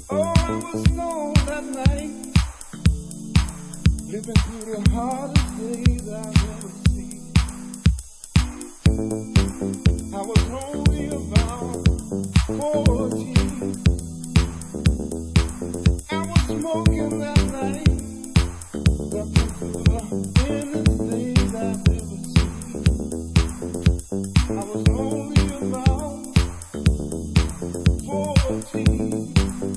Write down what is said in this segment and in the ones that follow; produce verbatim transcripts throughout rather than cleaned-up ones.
Oh, I was alone that night, living through the hardest days I've ever seen. I was only about fourteen. I was smoking that night, looking through the endless days I've ever seen. I was only about fourteen.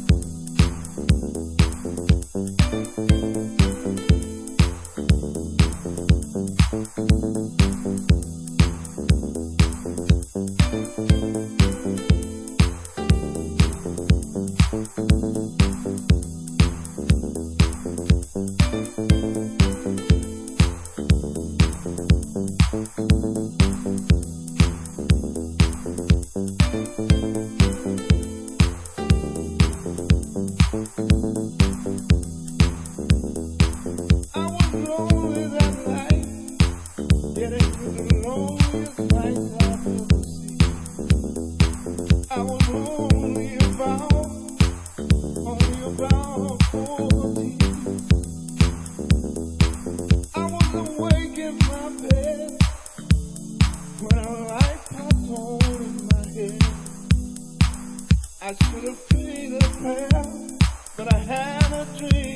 I was only about, only about fourteen. I was awake in my bed when a light popped on in my head. I should have paid a prayer, but I had a dream.